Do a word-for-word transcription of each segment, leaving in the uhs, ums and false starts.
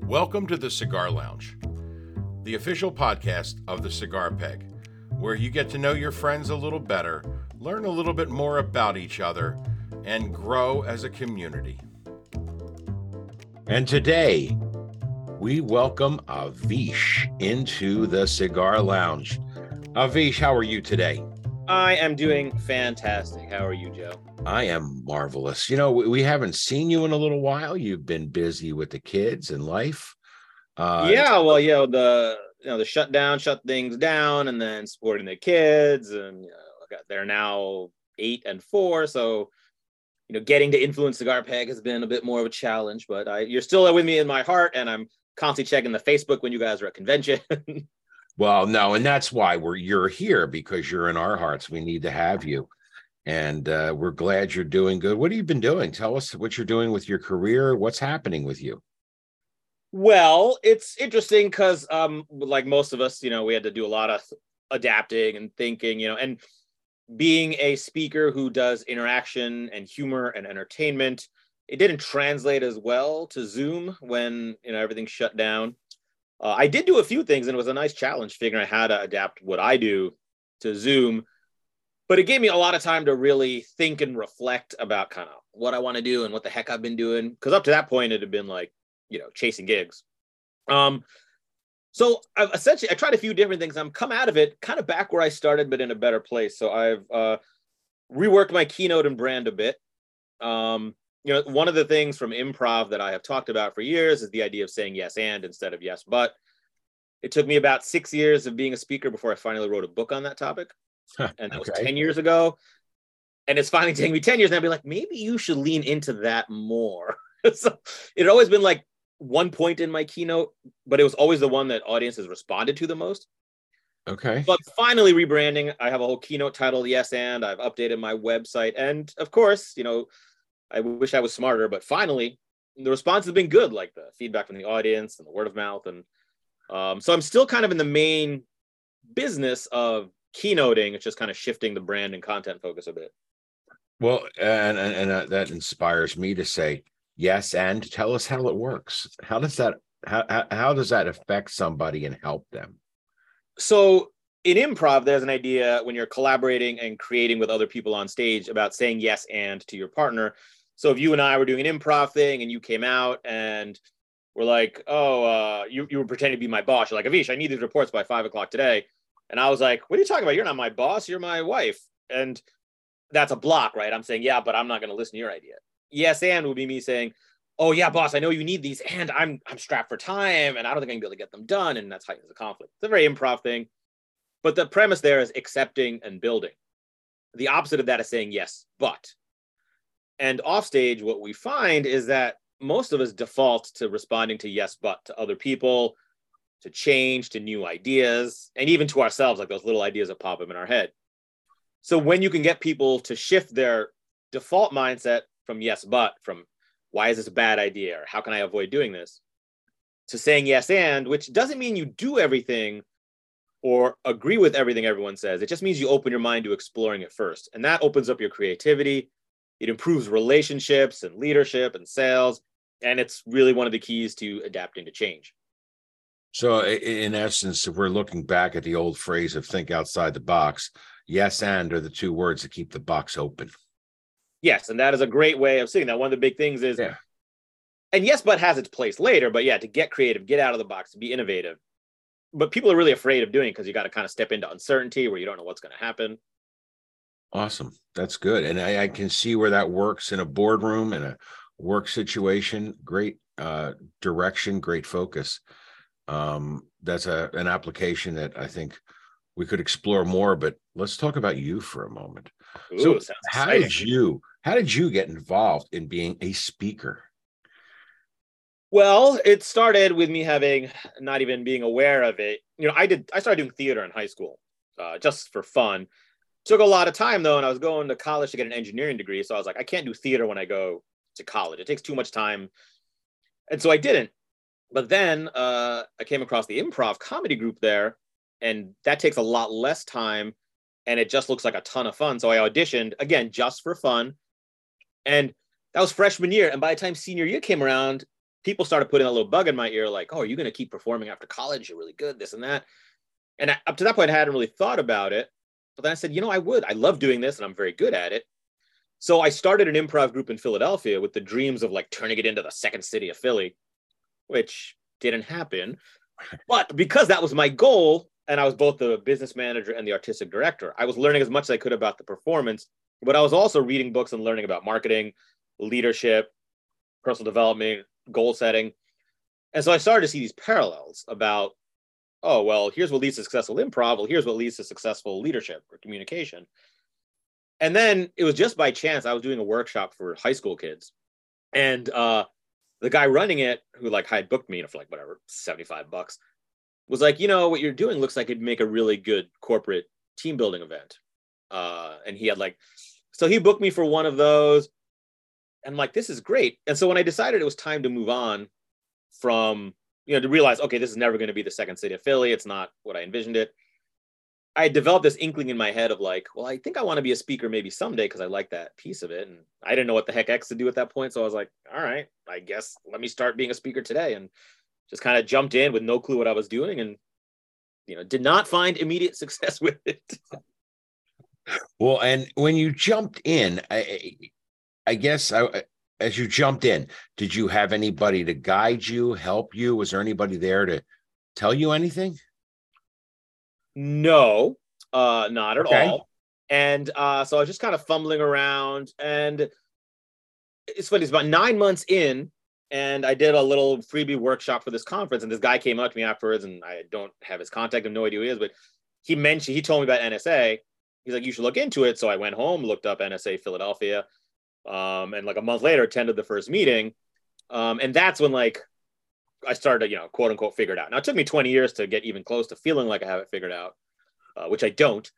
Welcome to the Cigar Lounge, the official podcast of the Cigar Peg, where you get to know your friends a little better, learn a little bit more about each other, and grow as a community. And today, we welcome Avish into the Cigar Lounge. Avish, how are you today? I am doing fantastic. How are you, Joe? I am marvelous. You know, we, we haven't seen you in a little while. You've been busy with the kids and life. Uh, yeah, well, you know, the you know the shutdown shut things down, and then supporting the kids, and you know, they're now eight and four, so you know, getting to influence Cigar Peg has been a bit more of a challenge. But I, you're still with me in my heart, and I'm constantly checking the Facebook when you guys are at convention. Well, no, and that's why we're you're here, because you're in our hearts. We need to have you. And uh, we're glad you're doing good. What have you been doing? Tell us what you're doing with your career. What's happening with you? Well, it's interesting because, um, like most of us, you know, we had to do a lot of adapting and thinking, you know, and being a speaker who does interaction and humor and entertainment, it didn't translate as well to Zoom when, you know, everything shut down. Uh, I did do a few things, and it was a nice challenge figuring out how to adapt what I do to Zoom. But it gave me a lot of time to really think and reflect about kind of what I want to do and what the heck I've been doing. Because up to that point, it had been like, you know, chasing gigs. Um, so I've essentially, I tried a few different things. I'm come out of it kind of back where I started, but in a better place. So I've uh, reworked my keynote and brand a bit. Um, you know, one of the things from improv that I have talked about for years is the idea of saying yes and instead of yes but. It took me about six years of being a speaker before I finally wrote a book on that topic. And that was okay. ten years ago. And it's finally taking me ten years. And I'd be like, maybe you should lean into that more. So it had always been like one point in my keynote, but it was always the one that audiences responded to the most. Okay. But finally rebranding, I have a whole keynote titled Yes And. I've updated my website. And of course, you know, I wish I was smarter, but finally the response has been good, like the feedback from the audience and the word of mouth. And um, so I'm still kind of in the main business of keynoting. It's just kind of shifting the brand and content focus a bit. Well, and and, and uh, that inspires me to say yes. And tell us how it works. How does that how how does that affect somebody and help them? So in improv, there's an idea when you're collaborating and creating with other people on stage about saying yes and to your partner. So if you and I were doing an improv thing and you came out and we're like, oh, uh, you you were pretending to be my boss. You're like, Avish, I need these reports by five o'clock today. And I was like, what are you talking about? You're not my boss. You're my wife. And that's a block, right? I'm saying, yeah, but I'm not going to listen to your idea. Yes, and would be me saying, oh, yeah, boss, I know you need these. And I'm I'm strapped for time. And I don't think I can be able to get them done. And that's heightens the conflict. It's a very improv thing. But the premise there is accepting and building. The opposite of that is saying yes, but. And offstage, what we find is that most of us default to responding to yes, but to other people, to change, to new ideas, and even to ourselves, like those little ideas that pop up in our head. So when you can get people to shift their default mindset from yes, but, from why is this a bad idea, or how can I avoid doing this, to saying yes and, which doesn't mean you do everything or agree with everything everyone says. It just means you open your mind to exploring it first. And that opens up your creativity. It improves relationships and leadership and sales. And it's really one of the keys to adapting to change. So in essence, if we're looking back at the old phrase of think outside the box, yes and are the two words that keep the box open. Yes, and that is a great way of seeing that. One of the big things is, yeah. and yes, but has its place later, but yeah, to get creative, get out of the box, to be innovative. But people are really afraid of doing it because you got to kind of step into uncertainty where you don't know what's going to happen. Awesome. That's good. And I, I can see where that works in a boardroom and a work situation. Great uh, direction, great focus. Um, that's a an application that I think we could explore more, but let's talk about you for a moment. Ooh, so how did you, how did you get involved in being a speaker? Well, it started with me having, not even being aware of it. You know, I did, I started doing theater in high school, uh, just for fun. Took a lot of time though. And I was going to college to get an engineering degree. So I was like, I can't do theater when I go to college. It takes too much time. And so I didn't. But then uh, I came across the improv comedy group there, and that takes a lot less time, and it just looks like a ton of fun. So I auditioned, again, just for fun. And that was freshman year. And by the time senior year came around, people started putting a little bug in my ear, like, oh, are you going to keep performing after college? You're really good, this and that. And I, up to that point, I hadn't really thought about it. But then I said, you know, I would. I love doing this and I'm very good at it. So I started an improv group in Philadelphia with the dreams of like turning it into the second city of Philly, which didn't happen. But because that was my goal, and I was both the business manager and the artistic director, I was learning as much as I could about the performance, but I was also reading books and learning about marketing, leadership, personal development, goal setting. And so I started to see these parallels about, oh, well, here's what leads to successful improv. Well, here's what leads to successful leadership or communication. And then it was just by chance, I was doing a workshop for high school kids. And uh, the guy running it, who like had booked me for like whatever, seventy-five bucks, was like, you know, what you're doing looks like it'd make a really good corporate team building event. Uh, and he had like, so he booked me for one of those. And I'm like, this is great. And so when I decided it was time to move on from, you know, to realize, okay, this is never going to be the second city of Philly. It's not what I envisioned it. I developed this inkling in my head of like, well, I think I want to be a speaker maybe someday because I like that piece of it. And I didn't know what the heck X to do at that point. So I was like, all right, I guess let me start being a speaker today. And just kind of jumped in with no clue what I was doing and, you know, did not find immediate success with it. Well, and when you jumped in, I, I guess I, as you jumped in, did you have anybody to guide you, help you? Was there anybody there to tell you anything? No, uh, not at Okay. all. And uh, so I was just kind of fumbling around. And it's funny, it's about nine months in, and I did a little freebie workshop for this conference. And this guy came up to me afterwards, and I don't have his contact, I have no idea who he is, but he mentioned, he told me about N S A. He's like, you should look into it. So I went home, looked up N S A Philadelphia, um, and like a month later, attended the first meeting. Um, and that's when like I started to, you know, quote unquote, figure it out. Now it took me twenty years to get even close to feeling like I have it figured out, uh, which I don't.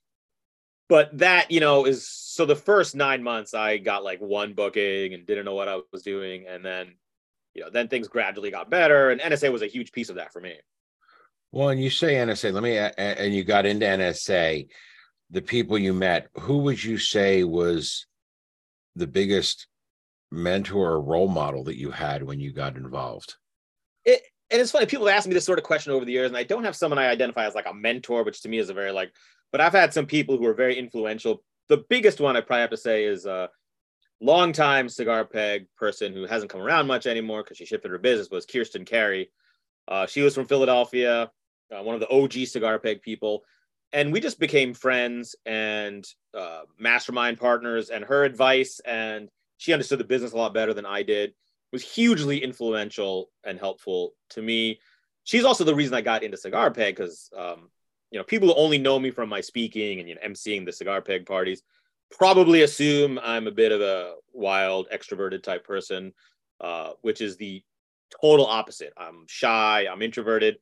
But that, you know, is so the first nine months I got like one booking and didn't know what I was doing. And then, you know, then things gradually got better. And N S A was a huge piece of that for me. Well, and you say N S A, let me, and you got into N S A, the people you met, who would you say was the biggest mentor or role model that you had when you got involved? It, and it's funny, people have asked me this sort of question over the years, and I don't have someone I identify as like a mentor, which to me is a very like, but I've had some people who are very influential. The biggest one I probably have to say is a longtime Cigar Peg person who hasn't come around much anymore because she shifted her business, was Kirsten Carey. Uh, she was from Philadelphia, uh, one of the O G Cigar Peg people. And we just became friends and uh, mastermind partners, and her advice, and she understood the business a lot better than I did, was hugely influential and helpful to me. She's also the reason I got into Cigar Peg because, um, you know, people who only know me from my speaking and, you know, emceeing the Cigar Peg parties probably assume I'm a bit of a wild, extroverted type person, uh, which is the total opposite. I'm shy, I'm introverted.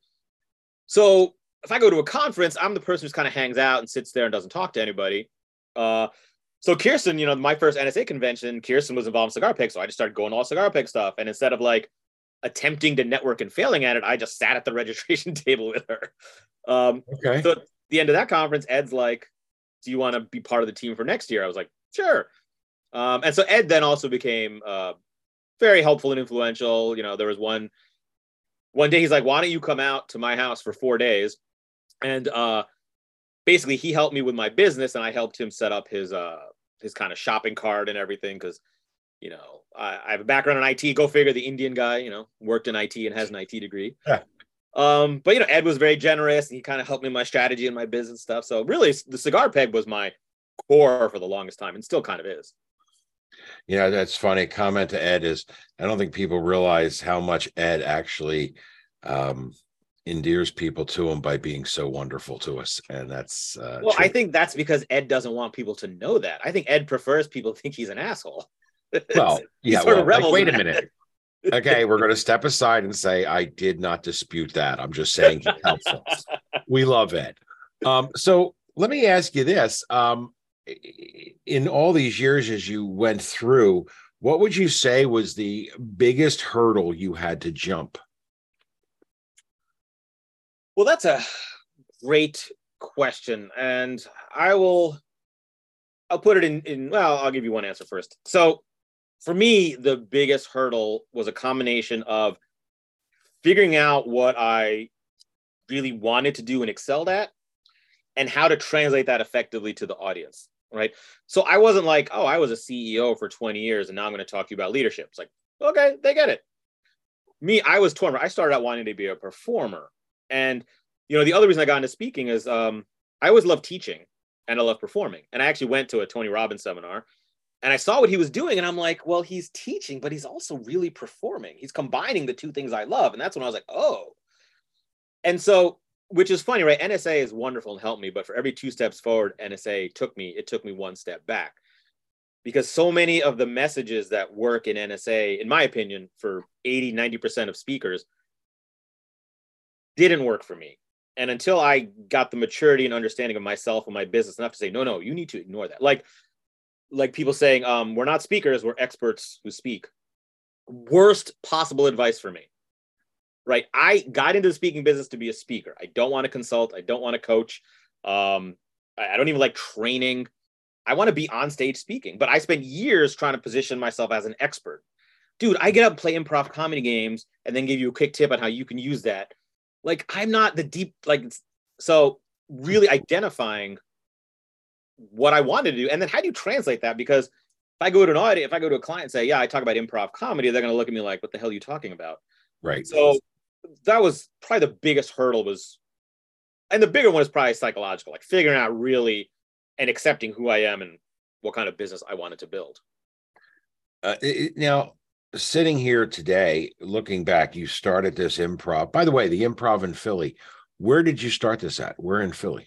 So if I go to a conference, I'm the person who kind of hangs out and sits there and doesn't talk to anybody. Uh, so Kirsten, you know, my first N S A convention, Kirsten was involved in Cigar Peg. So I just started going to all Cigar Peg stuff. And instead of like attempting to network and failing at it, I just sat at the registration table with her. Um, Okay. so at the end of that conference, Ed's like, do you want to be part of the team for next year? I was like, sure. Um, and so Ed then also became uh, very helpful and influential. You know, there was one, one day he's like, why don't you come out to my house for four days? And uh, basically he helped me with my business, and I helped him set up his uh, his kind of shopping cart and everything. Cause you know, I, I have a background in I T, go figure, the Indian guy, you know, worked in I T and has an I T degree. Yeah. Um, but you know, Ed was very generous, and he kind of helped me with my strategy and my business stuff. So really the Cigar Peg was my core for the longest time, and still kind of is. You know, that's funny. Comment to Ed is, I don't think people realize how much Ed actually um, endears people to him by being so wonderful to us. And that's uh, well, true. I think that's because Ed doesn't want people to know that. I think Ed prefers people to think he's an asshole. Well, yeah, sort well, of like, revels wait a in that. minute. Okay, we're going to step aside and say, I did not dispute that. I'm just saying he helps us. We love Ed. Um, so let me ask you this. Um, in all these years as you went through, what would you say was the biggest hurdle you had to jump? Well, that's a great question. And I will, I'll put it in, in, well, I'll give you one answer first. So for me, the biggest hurdle was a combination of figuring out what I really wanted to do and excelled at, and how to translate that effectively to the audience, right? So I wasn't like, oh, I was a C E O for twenty years and now I'm going to talk to you about leadership. It's like, okay, they get it. Me, I was torn. I started out wanting to be a performer. And, you know, the other reason I got into speaking is um, I always loved teaching and I love performing. And I actually went to a Tony Robbins seminar and I saw what he was doing. And I'm like, well, he's teaching, but he's also really performing. He's combining the two things I love. And that's when I was like, oh. And so, which is funny, right? N S A is wonderful and helped me, but for every two steps forward, N S A took me, it took me one step back. Because so many of the messages that work in N S A, in my opinion, for eighty, ninety percent of speakers, didn't work for me. And until I got the maturity and understanding of myself and my business enough to say, no, no, you need to ignore that. Like, like people saying, um, we're not speakers, we're experts who speak. Worst possible advice for me, right? I got into the speaking business to be a speaker. I don't want to consult. I don't want to coach. Um, I don't even like training. I want to be on stage speaking, but I spent years trying to position myself as an expert. Dude, I get up and play improv comedy games and then give you a quick tip on how you can use that. Like, I'm not the deep, like, so really identifying what I wanted to do. And then how do you translate that? Because if I go to an audience, if I go to a client and say, yeah, I talk about improv comedy, they're going to look at me like, what the hell are you talking about? Right. So that was probably the biggest hurdle was, and the bigger one is probably psychological, like figuring out really and accepting who I am and what kind of business I wanted to build. Uh, it, now, sitting here today, looking back, you started this improv. By the way, the improv in Philly, where did you start this at? Where in Philly?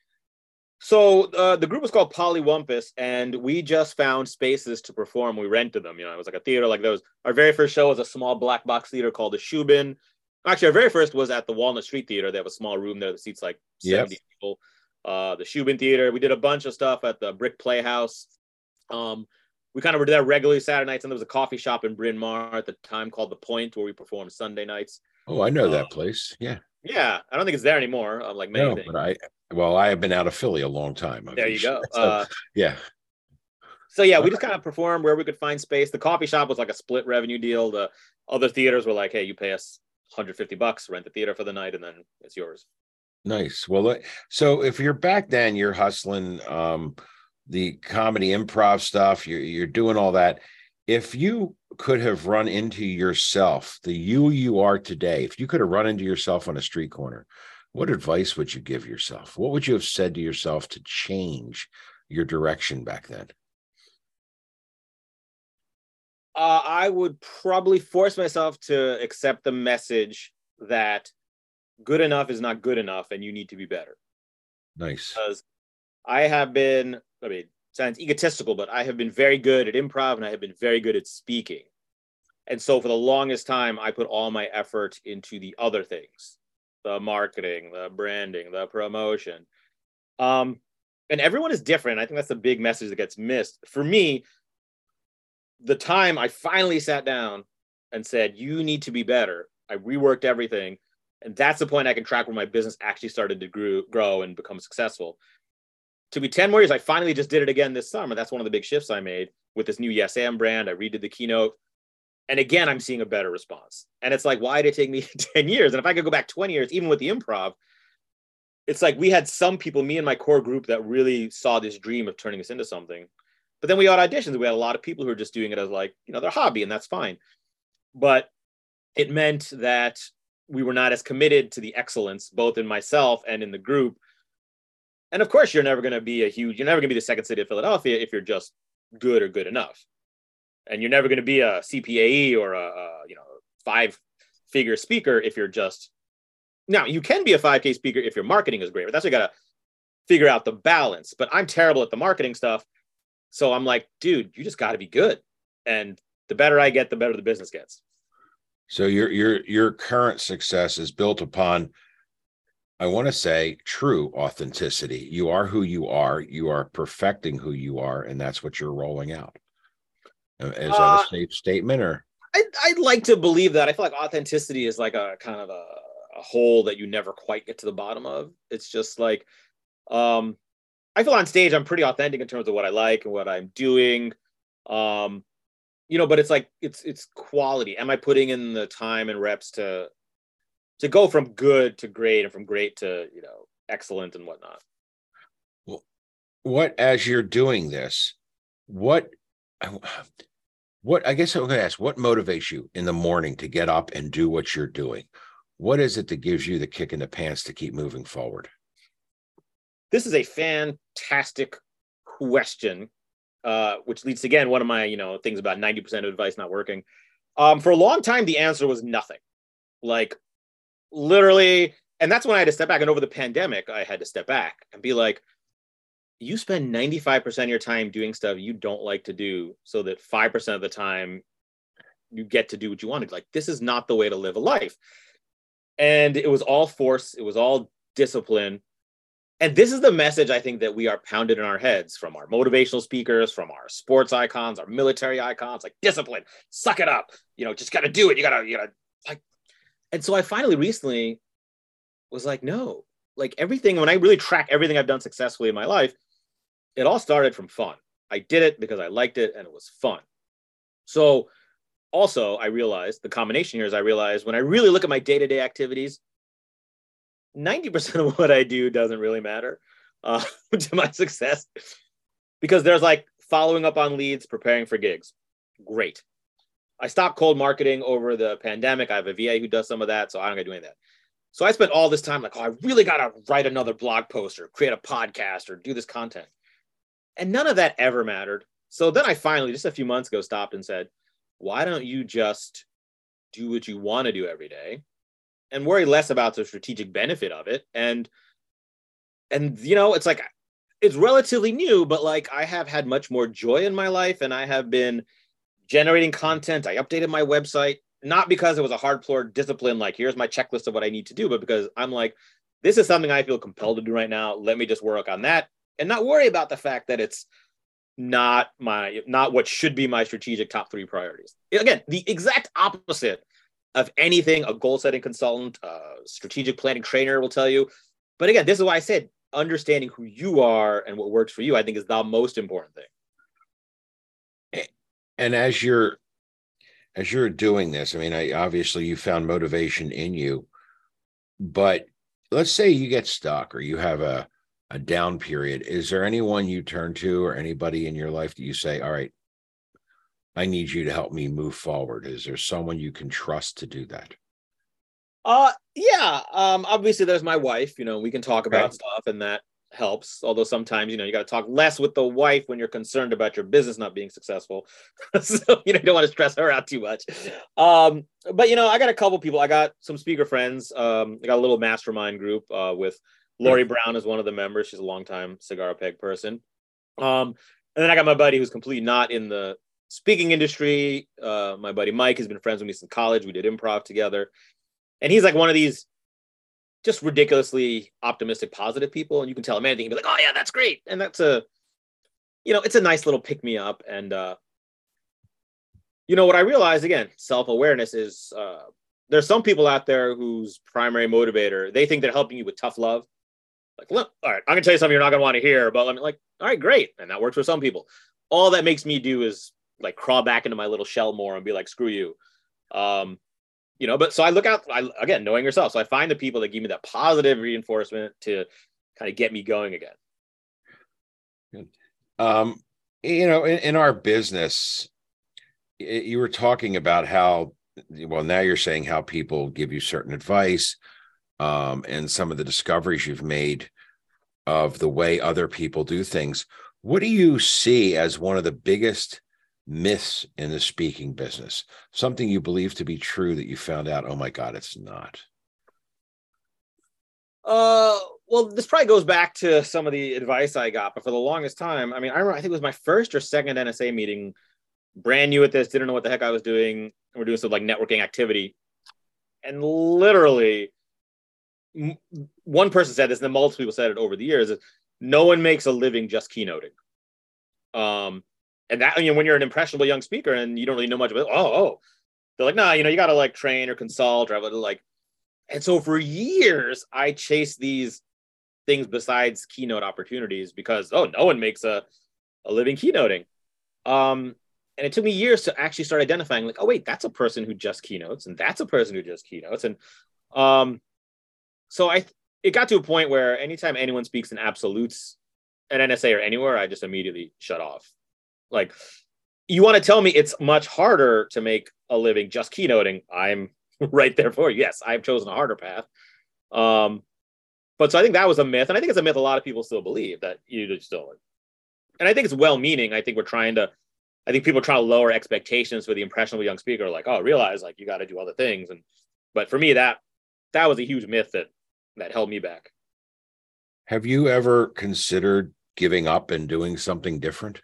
So uh, the group was called Polywampus, and we just found spaces to perform. We rented them. You know, it was like a theater like those. Our very first show was a small black box theater called the Shubin. Actually, our very first was at the Walnut Street Theater. They have a small room there that seats like seventy yep. people. Uh, the Shubin Theater. We did a bunch of stuff at the Brick Playhouse. Um, we kind of were there regularly Saturday nights, and there was a coffee shop in Bryn Mawr at the time called The Point where we performed Sunday nights. Oh, I know uh, that place. Yeah. Yeah. I don't think it's there anymore. Uh, like many no, things. But I, well, I have been out of Philly a long time. There you go. So, uh, yeah. So yeah, we just kind of performed where we could find space. The coffee shop was like a split revenue deal. The other theaters were like, hey, you pay us one hundred fifty bucks, rent the theater for the night, and then it's yours. Nice. Well, so if you're back then, you're hustling um, the comedy improv stuff, you're, you're doing all that. If you could have run into yourself, the you you are today, if you could have run into yourself on a street corner, what advice would you give yourself? What would you have said to yourself to change your direction back then? Uh, I would probably force myself to accept the message that good enough is not good enough and you need to be better. Nice. Because I have been, I mean, sounds egotistical, but I have been very good at improv and I have been very good at speaking. And so for the longest time, I put all my effort into the other things, the marketing, the branding, the promotion. Um, and everyone is different. I think that's the big message that gets missed. For me, the time I finally sat down and said, you need to be better, I reworked everything. And that's the point I can track where my business actually started to grow, grow and become successful. To be ten more years, I finally just did it again this summer. That's one of the big shifts I made with this new Yes And brand. I redid the keynote. And again, I'm seeing a better response. And it's like, why did it take me ten years? And if I could go back twenty years, even with the improv, it's like we had some people, me and my core group, that really saw this dream of turning this into something. But then we had auditions. We had a lot of people who were just doing it as like, you know, their hobby, and that's fine. But it meant that we were not as committed to the excellence, both in myself and in the group. And of course, you're never going to be a huge, you're never going to be the second city of Philadelphia if you're just good or good enough. And you're never going to be a C P A E or a, a you know, five-figure speaker if you're just, now you can be a five K speaker if your marketing is great, but that's what you got to figure out the balance. But I'm terrible at the marketing stuff. So I'm like, dude, you just got to be good. And the better I get, the better the business gets. So your your your current success is built upon, I want to say, true authenticity. You are who you are. You are perfecting who you are, and that's what you're rolling out. Is that uh, a safe statement, or? I'd, I'd like to believe that. I feel like authenticity is like a kind of a, a hole that you never quite get to the bottom of. It's just like, um, I feel on stage I'm pretty authentic in terms of what I like and what I'm doing. Um, you know, but it's like, it's, it's quality. Am I putting in the time and reps to, to go from good to great and from great to, you know, excellent and whatnot? Well, what, as you're doing this, what, what, I guess I'm going to ask, what motivates you in the morning to get up and do what you're doing? What is it that gives you the kick in the pants to keep moving forward? This is a fantastic question, uh, which leads to, again, one of my, you know, things about ninety percent of advice not working. Um, for a long time, the answer was nothing. Like, literally, and that's when I had to step back. And over the pandemic, I had to step back and be like, you spend ninety-five percent of your time doing stuff you don't like to do so that five percent of the time you get to do what you wanted. Like, this is not the way to live a life. And it was all force. It was all discipline. And this is the message I think that we are pounded in our heads from our motivational speakers, from our sports icons, our military icons, like discipline, suck it up, you know, just got to do it. You got to, you got to like, and so I finally recently was like, no, like everything, when I really track everything I've done successfully in my life, it all started from fun. I did it because I liked it and it was fun. So also I realized the combination here is I realized when I really look at my day-to-day activities, ninety percent of what I do doesn't really matter uh, to my success, because there's like following up on leads, preparing for gigs. Great. I stopped cold marketing over the pandemic. I have a V A who does some of that, so I don't got to do any of that. So I spent all this time like, oh, I really got to write another blog post or create a podcast or do this content. And none of that ever mattered. So then I finally, just a few months ago, stopped and said, why don't you just do what you want to do every day and worry less about the strategic benefit of it? And, and, you know, it's like, it's relatively new, but like I have had much more joy in my life and I have been generating content. I updated my website, not because it was a hardcore discipline, like here's my checklist of what I need to do, but because I'm like, this is something I feel compelled to do right now. Let me just work on that and not worry about the fact that it's not my, not what should be my strategic top three priorities. Again, the exact opposite of anything a goal setting consultant, a strategic planning trainer will tell you. But again, this is why I said understanding who you are and what works for you, I think, is the most important thing. And as you're as you're doing this, I mean, I obviously you found motivation in you, but let's say you get stuck or you have a a down period. Is there anyone you turn to or anybody in your life that you say, all right, I need you to help me move forward? Is there someone you can trust to do that? Uh, yeah. Um, obviously there's my wife, you know, we can talk about Right. stuff and that helps. Although sometimes, you know, you got to talk less with the wife when you're concerned about your business not being successful. So, you know, you don't want to stress her out too much. Um, but, you know, I got a couple people, I got some speaker friends. Um, I got a little mastermind group uh, with Lori Brown as one of the members. She's a longtime Cigar Peg person. Um, and then I got my buddy who's completely not in the speaking industry. Uh, my buddy Mike has been friends with me since college. We did improv together. And he's like one of these just ridiculously optimistic, positive people. And you can tell him anything. He'd be like, oh, yeah, that's great. And that's a, you know, it's a nice little pick me up. And, uh, you know, what I realized, again, self-awareness is uh, there's some people out there whose primary motivator, they think they're helping you with tough love. Like, look, all right, I'm going to tell you something you're not going to want to hear, but I'm like, all right, great. And that works for some people. All that makes me do is like crawl back into my little shell more and be like, screw you. Um, you know, but so I look out, I, again, knowing yourself. So I find the people that give me that positive reinforcement to kind of get me going again. Um, you know, in, in our business, you were talking about how, well, now you're saying how people give you certain advice, um, and some of the discoveries you've made of the way other people do things. What do you see as one of the biggest myths in the speaking business? Something you believe to be true that you found out, oh my God, it's not? Uh, well, this probably goes back to some of the advice I got, but for the longest time, I mean, I remember, I think it was my first or second N S A meeting, brand new at this, didn't know what the heck I was doing. We're doing some like networking activity. And literally m- one person said this, and then multiple people said it over the years, is no one makes a living just keynoting. Um, and that, you know, when you're an impressionable young speaker and you don't really know much about it, oh, oh, they're like, nah, you know, you got to like train or consult or like, and so for years I chased these things besides keynote opportunities because, oh, no one makes a, a living keynoting. Um, And it took me years to actually start identifying like, oh, wait, that's a person who just keynotes and that's a person who just keynotes. And um, so I, it got to a point where anytime anyone speaks in absolutes at N S A or anywhere, I just immediately shut off. Like, you want to tell me it's much harder to make a living just keynoting? I'm right there for you. Yes, I've chosen a harder path. Um, but so I think that was a myth. And I think it's a myth a lot of people still believe that you just don't. And I think it's well-meaning. I think we're trying to, I think people are trying to lower expectations for the impressionable young speaker, like, oh, realize like you got to do other things. And, but for me, that, that was a huge myth that, that held me back. Have you ever considered giving up and doing something different?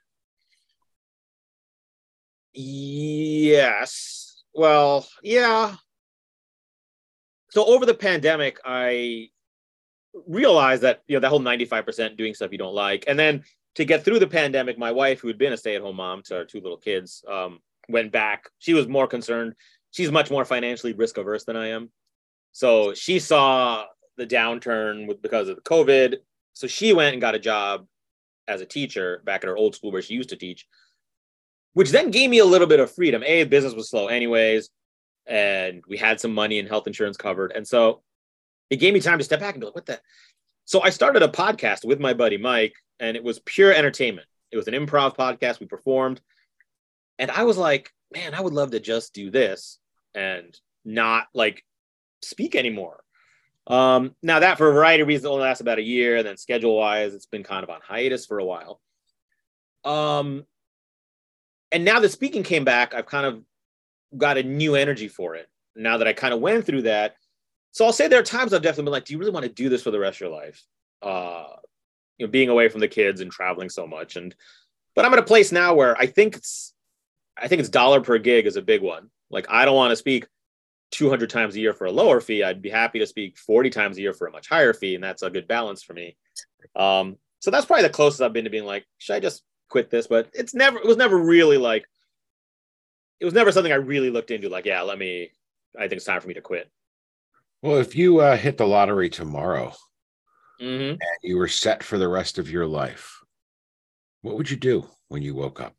Yes. Well, yeah. So over the pandemic, I realized that, you know, that whole ninety-five percent doing stuff you don't like. And then to get through the pandemic, my wife, who had been a stay-at-home mom to our two little kids, um, went back. She was more concerned. She's much more financially risk averse than I am. So she saw the downturn with, because of the COVID. So she went and got a job as a teacher back at her old school where she used to teach, which then gave me a little bit of freedom. A, business was slow anyways, and we had some money and health insurance covered. And so it gave me time to step back and be like, what the? So I started a podcast with my buddy Mike, and it was pure entertainment. It was an improv podcast. We performed. And I was like, man, I would love to just do this and not like speak anymore. Um, now that for a variety of reasons only lasts about a year. And then schedule wise, it's been kind of on hiatus for a while. Um, and now that speaking came back, I've kind of got a new energy for it now that I kind of went through that. So I'll say there are times I've definitely been like, do you really want to do this for the rest of your life? Uh, you know, being away from the kids and traveling so much. And, but I'm at a place now where I think it's, I think it's dollar per gig is a big one. Like, I don't want to speak two hundred times a year for a lower fee. I'd be happy to speak forty times a year for a much higher fee. And that's a good balance for me. Um, so that's probably the closest I've been to being like, should I just quit this? But it's never, it was never really like, it was never something I really looked into. Like, yeah, let me, I think it's time for me to quit. Well, if you uh, hit the lottery tomorrow Mm-hmm. and you were set for the rest of your life, what would you do when you woke up?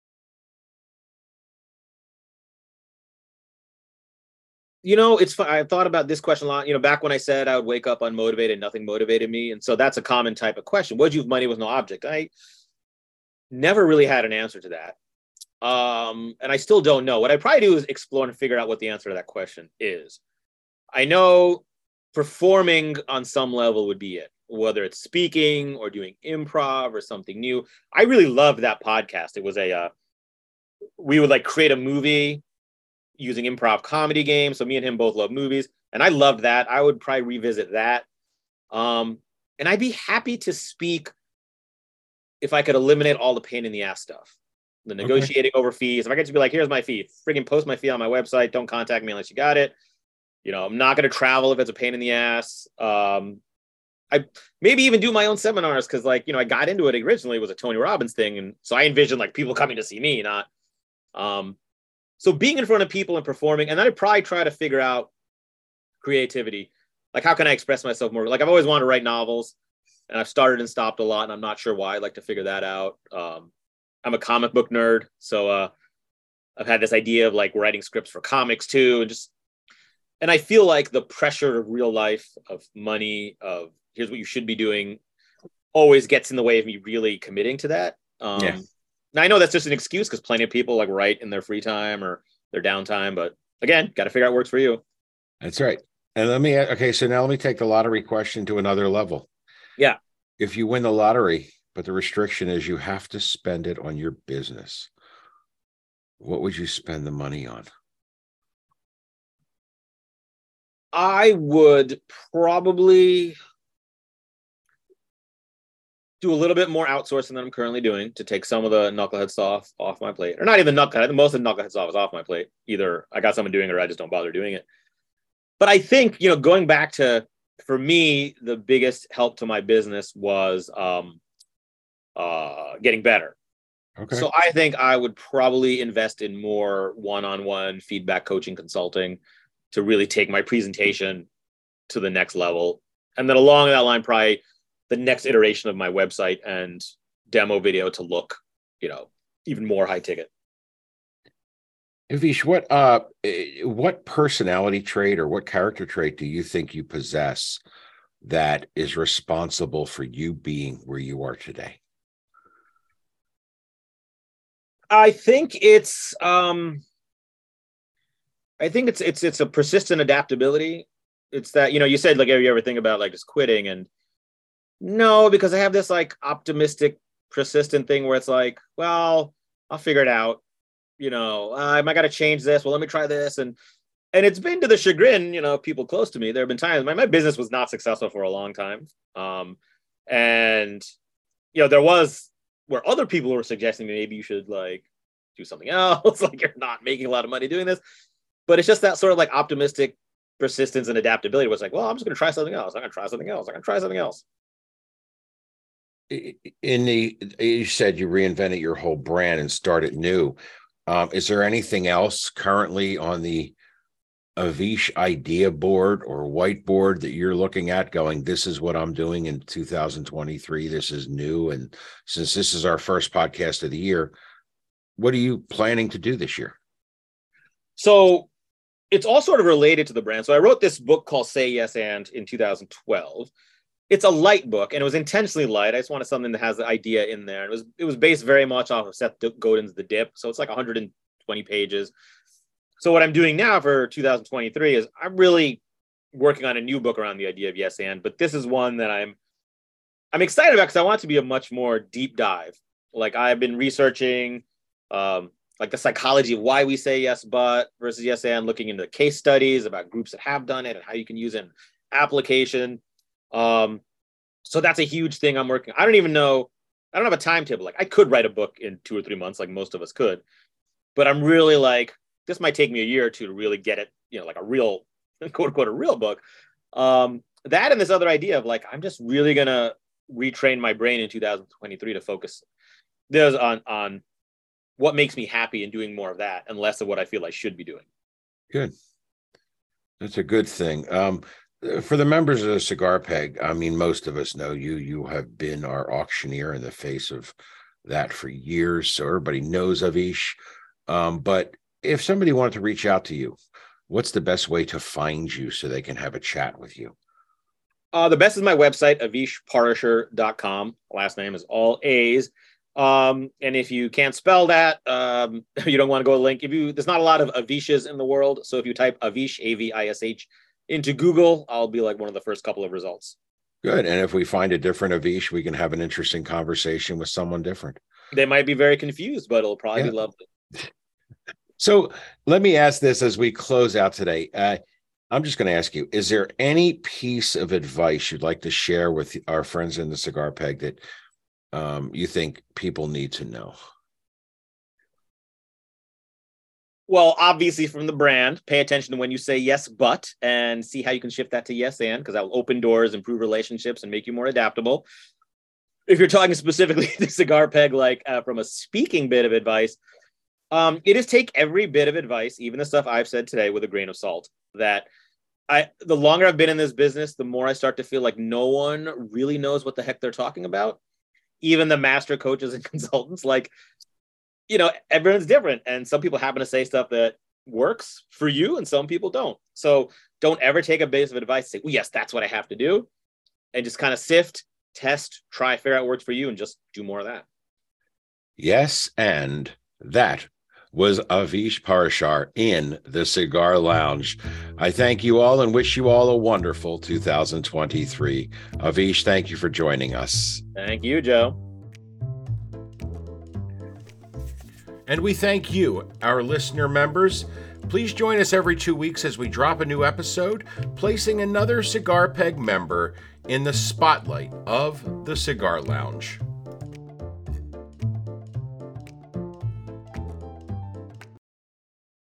You know, it's fun. I thought about this question a lot. You know, back when I said I would wake up unmotivated, nothing motivated me. And so that's a common type of question. Would you have money with no object? I never really had an answer to that. Um, and I still don't know. What I probably do is explore and figure out what the answer to that question is. I know performing on some level would be it, whether it's speaking or doing improv or something new. I really loved that podcast. It was a, uh, we would like create a movie using improv comedy games. So me and him both love movies, and I loved that. I would probably revisit that. Um, and I'd be happy to speak if I could eliminate all the pain in the ass stuff, the negotiating okay. over fees. If I get to be like, here's my fee, friggin' post my fee on my website. Don't contact me unless you got it. You know, I'm not going to travel if it's a pain in the ass. Um, I maybe even do my own seminars because, like, you know, I got into it originally. It was a Tony Robbins thing. And so I envisioned like people coming to see me, not. Um, so being in front of people and performing, and then I'd probably try to figure out creativity. Like, how can I express myself more? Like, I've always wanted to write novels, and I've started and stopped a lot, and I'm not sure why. I'd like to figure that out. Um, I'm a comic book nerd. So uh, I've had this idea of like writing scripts for comics too, and just, and I feel like the pressure of real life, of money, of here's what you should be doing, always gets in the way of me really committing to that. Um, yeah. Now I know that's just an excuse because plenty of people like write in their free time or their downtime, but again, got to figure out what works for you. That's right. And let me, okay, so now let me take the lottery question to another level. Yeah. If you win the lottery, but the restriction is you have to spend it on your business, what would you spend the money on? I would probably do a little bit more outsourcing than I'm currently doing to take some of the knucklehead stuff off my plate. Or not even knucklehead. Most of the knucklehead stuff is off my plate. Either I got someone doing it or I just don't bother doing it. But I think, you know, going back to, for me, the biggest help to my business was um, uh, getting better. Okay. So I think I would probably invest in more one-on-one feedback coaching consulting to really take my presentation to the next level. And then along that line, probably the next iteration of my website and demo video to look, you know, even more high ticket. Avish, what uh eh, what personality trait or what character trait do you think you possess that is responsible for you being where you are today? I think it's um I think it's it's it's a persistent adaptability. It's that, you know, you said like, have you ever think about like just quitting? And no, because I have this like optimistic, persistent thing where it's like, well, I'll figure it out. You know, uh, I got to change this. Well, let me try this. And and it's been to the chagrin, you know, people close to me. There have been times my, my business was not successful for a long time. Um, and you know, there was where other people were suggesting maybe you should like do something else, like you're not making a lot of money doing this. But it's just that sort of like optimistic persistence and adaptability was like, well, I'm just going to try something else. I'm going to try something else. I'm going to try something else. In the, you said you reinvented your whole brand and started new. Um, is there anything else currently on the Avish idea board or whiteboard that you're looking at going, this is what I'm doing in two thousand twenty-three. This is new. And since this is our first podcast of the year, what are you planning to do this year? So it's all sort of related to the brand. So I wrote this book called Say Yes And in two thousand twelve. It's a light book, and it was intentionally light. I just wanted something that has the idea in there. It was it was based very much off of Seth Godin's The Dip. So it's like one hundred twenty pages. So what I'm doing now for two thousand twenty-three is I'm really working on a new book around the idea of yes and, but this is one that I'm I'm excited about because I want it to be a much more deep dive. Like I've been researching um, like the psychology of why we say yes but versus yes and, looking into case studies about groups that have done it and how you can use it in application. Um, so that's a huge thing I'm working. I don't even know. I don't have a timetable. Like I could write a book in two or three months, like most of us could, but I'm really like, this might take me a year or two to really get it, you know, like a real, quote unquote, a real book. Um, that and this other idea of like, I'm just really going to retrain my brain in two thousand twenty-three to focus there's on, on what makes me happy and doing more of that and less of what I feel I should be doing. Good. That's a good thing. Um, For the members of the Cigar Peg, I mean, most of us know you. You have been our auctioneer in the face of that for years, so everybody knows Avish. Um, but if somebody wanted to reach out to you, what's the best way to find you so they can have a chat with you? Uh, the best is my website, avish parisher dot com. Last name is all A's. Um, and if you can't spell that, um, you don't want to go to link. If you, there's not a lot of Avishes in the world, so if you type Avish, A V I S H, into Google, I'll be like one of the first couple of results. Good. And if we find a different Avish, we can have an interesting conversation with someone different. They might be very confused, but it'll probably yeah. be lovely. So let me ask this as we close out today. Uh, I'm just going to ask you, is there any piece of advice you'd like to share with our friends in the Cigar Peg that um, you think people need to know? Well, obviously from the brand, pay attention to when you say yes, but, and see how you can shift that to yes, and, because that will open doors, improve relationships, and make you more adaptable. If you're talking specifically to Cigar Peg, like uh, from a speaking bit of advice, um, it is take every bit of advice, even the stuff I've said today, with a grain of salt. That I, the longer I've been in this business, the more I start to feel like no one really knows what the heck they're talking about. Even the master coaches and consultants, like, you know, everyone's different. And some people happen to say stuff that works for you and some people don't. So don't ever take a base of advice, say, well, yes, that's what I have to do. And just kind of sift, test, try, figure out what works for you and just do more of that. Yes. And that was Avish Parashar in the Cigar Lounge. I thank you all and wish you all a wonderful two thousand twenty-three. Avish, thank you for joining us. Thank you, Joe. And we thank you, our listener members. Please join us every two weeks as we drop a new episode, placing another Cigar Peg member in the spotlight of the Cigar Lounge.